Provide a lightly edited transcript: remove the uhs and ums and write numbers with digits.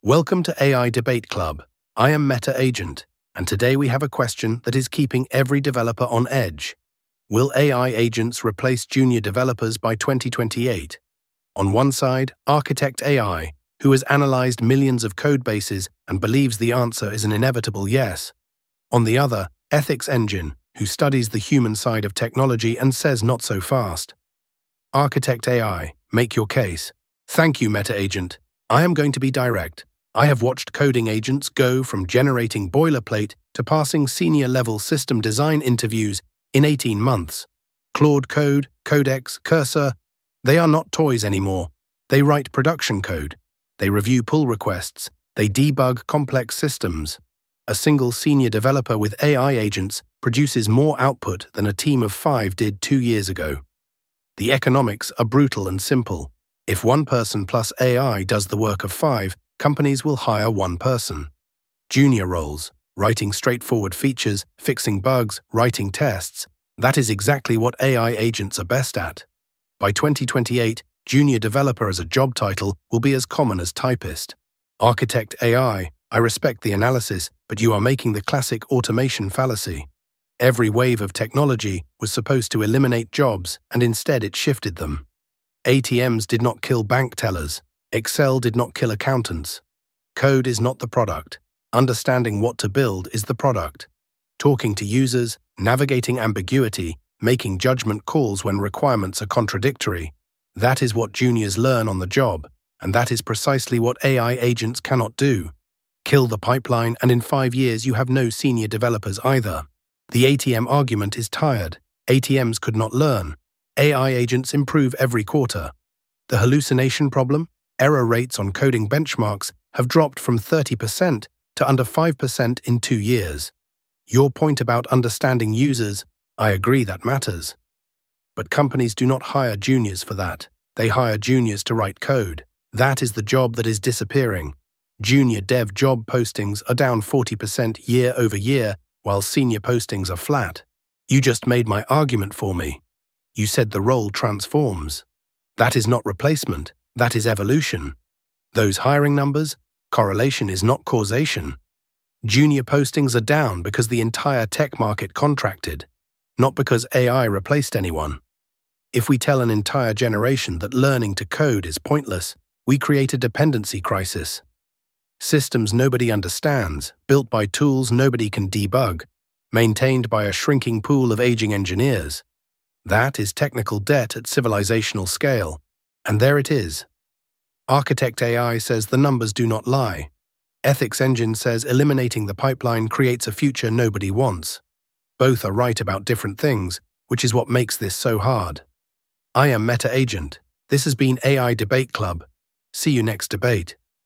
Welcome to AI Debate Club. I am Meta Agent, and today we have a question that is keeping every developer on edge. Will AI agents replace junior developers by 2028? On one side, Architect AI, who has analyzed millions of code bases and believes the answer is an inevitable yes. On the other, Ethics Engine, who studies the human side of technology and says not so fast. Architect AI, make your case. Thank you, Meta Agent. I am going to be direct. I have watched coding agents go from generating boilerplate to passing senior-level system design interviews in 18 months. Claude Code, Codex, Cursor, they are not toys anymore. They write production code. They review pull requests. They debug complex systems. A single senior developer with AI agents produces more output than a team of 5 did 2 years ago. The economics are brutal and simple. If one person plus AI does the work of 5, companies will hire one person. Junior roles, writing straightforward features, fixing bugs, writing tests, that is exactly what AI agents are best at. By 2028, junior developer as a job title will be as common as typist. Architect AI, I respect the analysis, but you are making the classic automation fallacy. Every wave of technology was supposed to eliminate jobs, and instead it shifted them. ATMs did not kill bank tellers. Excel did not kill accountants. Code is not the product. Understanding what to build is the product. Talking to users, navigating ambiguity, making judgment calls when requirements are contradictory. That is what juniors learn on the job, and that is precisely what AI agents cannot do. Kill the pipeline, and in 5 years you have no senior developers either. The ATM argument is tired. ATMs could not learn. AI agents improve every quarter. The hallucination problem? Error rates on coding benchmarks have dropped from 30% to under 5% in 2 years. Your point about understanding users, I agree that matters. But companies do not hire juniors for that. They hire juniors to write code. That is the job that is disappearing. Junior dev job postings are down 40% year over year, while senior postings are flat. You just made my argument for me. You said the role transforms. That is not replacement. That is evolution. Those hiring numbers, correlation is not causation. Junior postings are down because the entire tech market contracted, not because AI replaced anyone. If we tell an entire generation that learning to code is pointless, we create a dependency crisis. Systems nobody understands, built by tools nobody can debug, maintained by a shrinking pool of aging engineers. That is technical debt at civilizational scale. And there it is. Architect AI says the numbers do not lie. Ethics Engine says eliminating the pipeline creates a future nobody wants. Both are right about different things, which is what makes this so hard. I am Meta Agent. This has been AI Debate Club. See you next debate.